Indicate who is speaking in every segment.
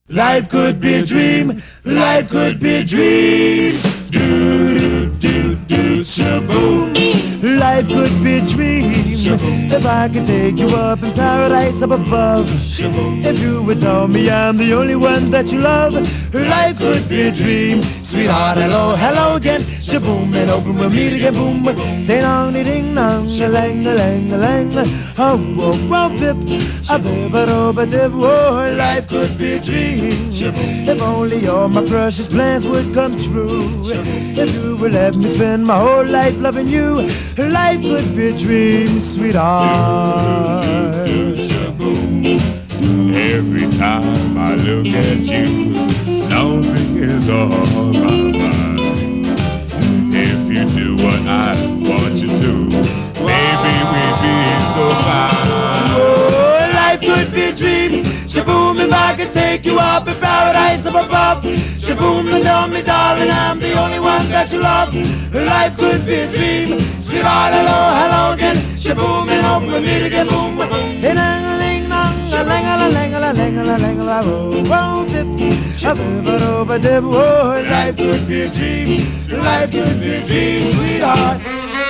Speaker 1: Life could be a dream. Life could be a dream. Do do do do shaboom. Life could be a dream. Shaboom. If I could take you up in paradise up above. Shaboom. If you would tell me I'm the only one that you love. Life could be a dream. Sweetheart, hello, hello again. Shaboom, and open we'll meet again. Boom, ding dong, ding dong, a lang, a lang, a lang. Oh, oh, oh, bip, a bip, a dip. Oh, life could be a dream. If only all my precious plans would come true. If you would let me spend my whole life loving you. Life could be a dream, sweetheart.
Speaker 2: Every time I look at you, something is on my mind. If you do what I want you to, maybe we'd be so fine.
Speaker 1: Oh, life could be a dream. Shaboom, if I could take you up in paradise up above. Shaboom, and tell me, darling, I'm the only one that you love. Life could be a dream. Sweetheart, hello, hello again. Shaboom, and hope we meet again. Boom, boom, boom. Ding dong, ding dong, a lang, a lang, a lang, a lang, a lang, oh, dip, a bip, a dip. Oh, life could be a dream. Life could be a dream, sweetheart.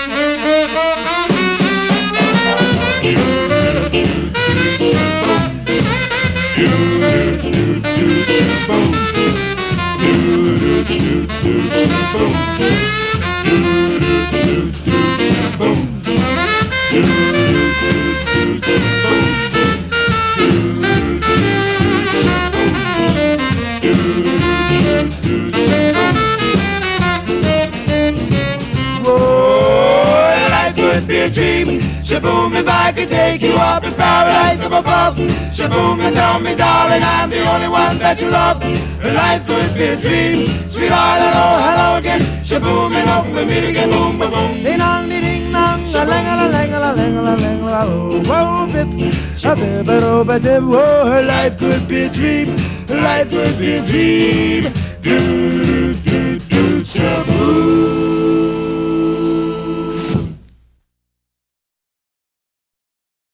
Speaker 1: Dream. Shaboom, if I could take you up in paradise up above. Shaboom, and tell me, darling, I'm the only one that you love. Life could be a dream. Sweetheart, hello, hello again. Shaboom, and hope we meet again. Boom, boom, boom. Ding dong, ding dong, a lang, a lang, a lang, a lang, oh, bip, a bip, a dip. Oh, life could be a dream. Life could be a dream.